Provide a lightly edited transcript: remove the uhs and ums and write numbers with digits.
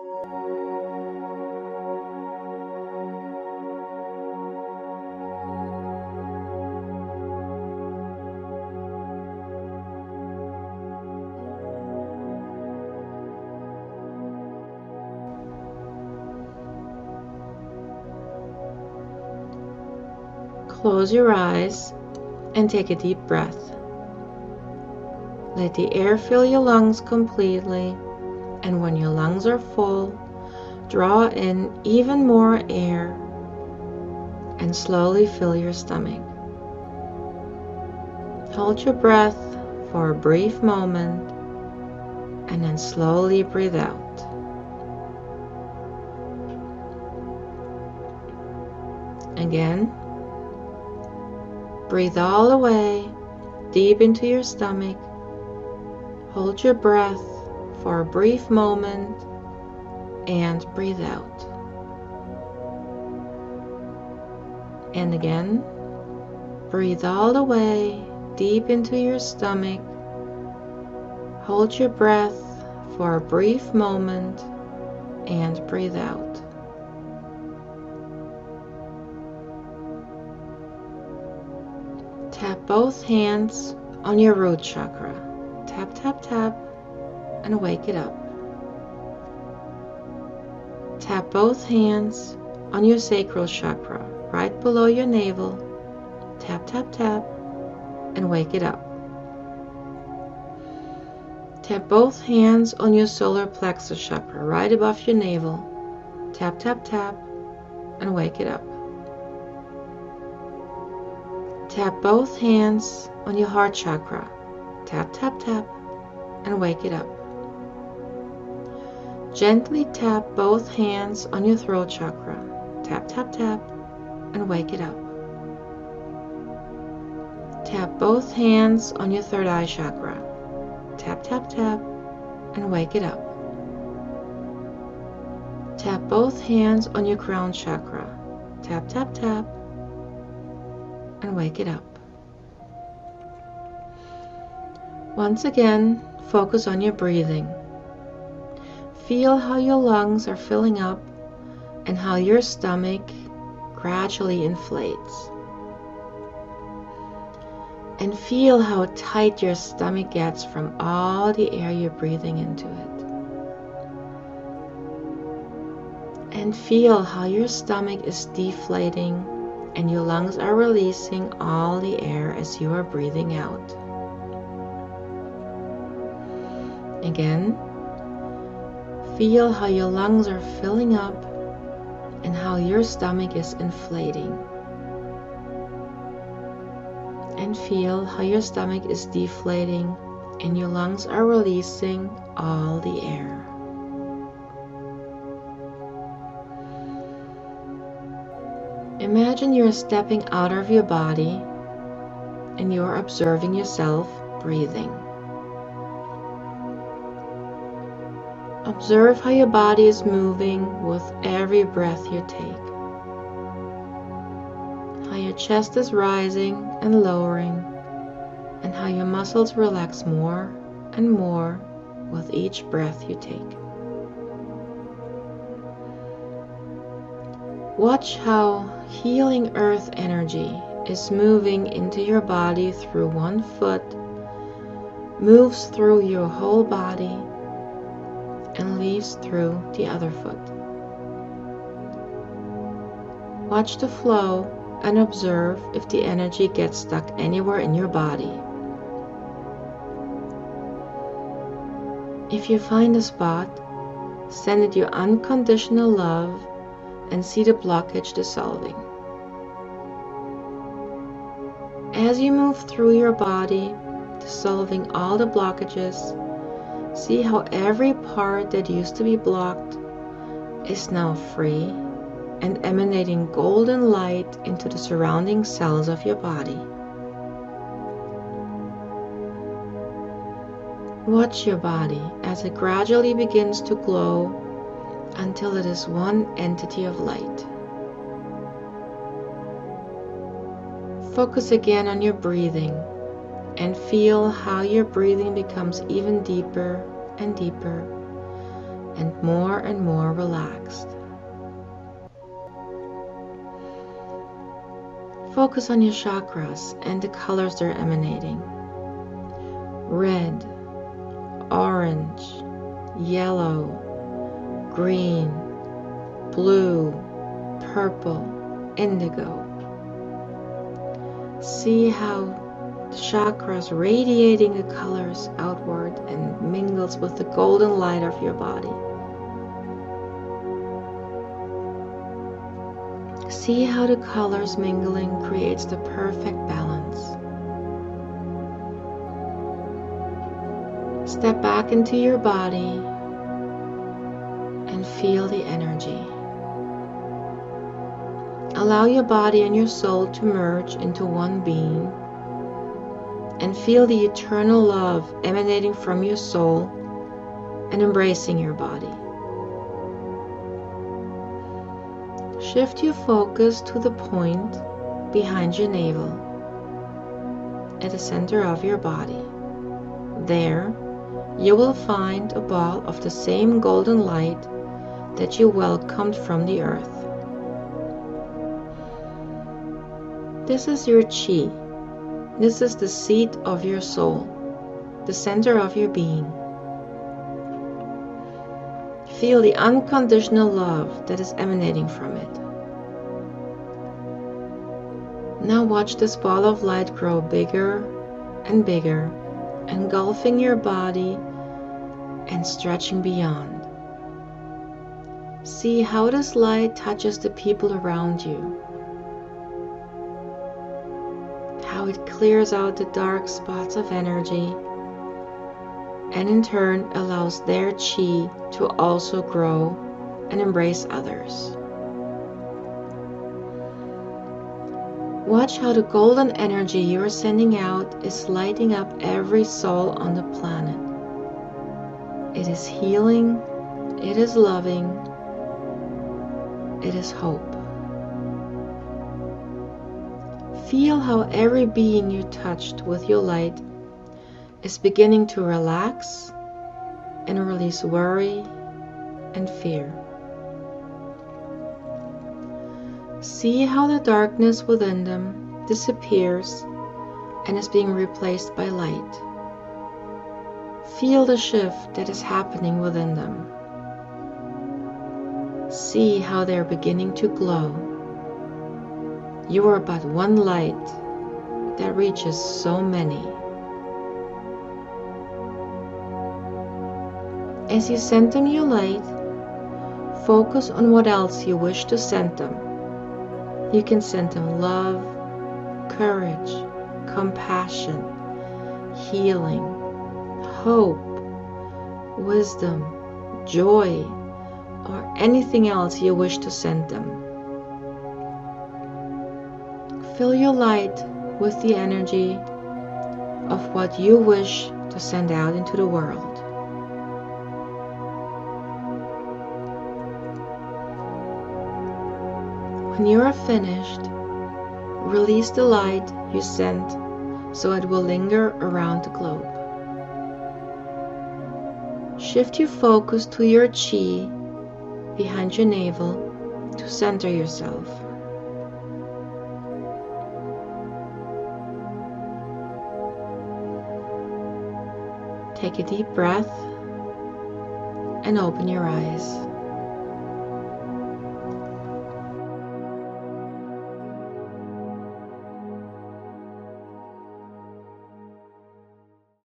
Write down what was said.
Close your eyes and take a deep breath. Let the air fill your lungs completely, and when your lungs are full, draw in even more air and slowly fill your stomach. Hold your breath for a brief moment and then slowly breathe out. Again, breathe all the way deep into your stomach. Hold your breath for a brief moment and breathe out. And again, breathe all the way deep into your stomach. Hold your breath for a brief moment and breathe out. Tap both hands on your root chakra. Tap, tap, tap, and wake it up. Tap both hands on your sacral chakra, right below your navel. Tap, tap, tap, and wake it up. Tap both hands on your solar plexus chakra, right above your navel. Tap, tap, tap, and wake it up. Tap both hands on your heart chakra. Tap, tap, tap, and wake it up. Gently tap both hands on your throat chakra. Tap, tap, tap, and wake it up. Tap both hands on your third eye chakra. Tap, tap, tap, and wake it up. Tap both hands on your crown chakra. Tap, tap, tap, and wake it up. Once again, focus on your breathing. Feel how your lungs are filling up and how your stomach gradually inflates. And feel how tight your stomach gets from all the air you're breathing into it. And feel how your stomach is deflating and your lungs are releasing all the air as you are breathing out. Again, feel how your lungs are filling up and how your stomach is inflating. And feel how your stomach is deflating and your lungs are releasing all the air. Imagine you're stepping out of your body and you're observing yourself breathing. Observe how your body is moving with every breath you take. How your chest is rising and lowering, and how your muscles relax more and more with each breath you take. Watch how healing earth energy is moving into your body through one foot, moves through your whole body, and leaves through the other foot. Watch the flow and observe if the energy gets stuck anywhere in your body. If you find a spot, send it your unconditional love and see the blockage dissolving. As you move through your body, dissolving all the blockages, see how every part that used to be blocked is now free and emanating golden light into the surrounding cells of your body. Watch your body as it gradually begins to glow until it is one entity of light. Focus again on your breathing and feel how your breathing becomes even deeper and deeper and more relaxed. Focus on your chakras and the colors they're emanating. Red, orange, yellow, green, blue, purple, indigo. See how the chakras radiating the colors outward and mingles with the golden light of your body. See how the colors mingling creates the perfect balance. Step back into your body and feel the energy. Allow your body and your soul to merge into one being and feel the eternal love emanating from your soul and embracing your body. Shift your focus to the point behind your navel at the center of your body. There, you will find a ball of the same golden light that you welcomed from the earth. This is your chi. This is the seat of your soul, the center of your being. Feel the unconditional love that is emanating from it. Now watch this ball of light grow bigger and bigger, engulfing your body and stretching beyond. See how this light touches the people around you. How it clears out the dark spots of energy and in turn allows their chi to also grow and embrace others. Watch how the golden energy you are sending out is lighting up every soul on the planet. It is healing, it is loving, it is hope. Feel how every being you touched with your light is beginning to relax and release worry and fear. See how the darkness within them disappears and is being replaced by light. Feel the shift that is happening within them. See how they are beginning to glow. You are but one light that reaches so many. As you send them your light, focus on what else you wish to send them. You can send them love, courage, compassion, healing, hope, wisdom, joy, or anything else you wish to send them. Fill your light with the energy of what you wish to send out into the world. When you are finished, release the light you sent so it will linger around the globe. Shift your focus to your chi behind your navel to center yourself. Take a deep breath and open your eyes.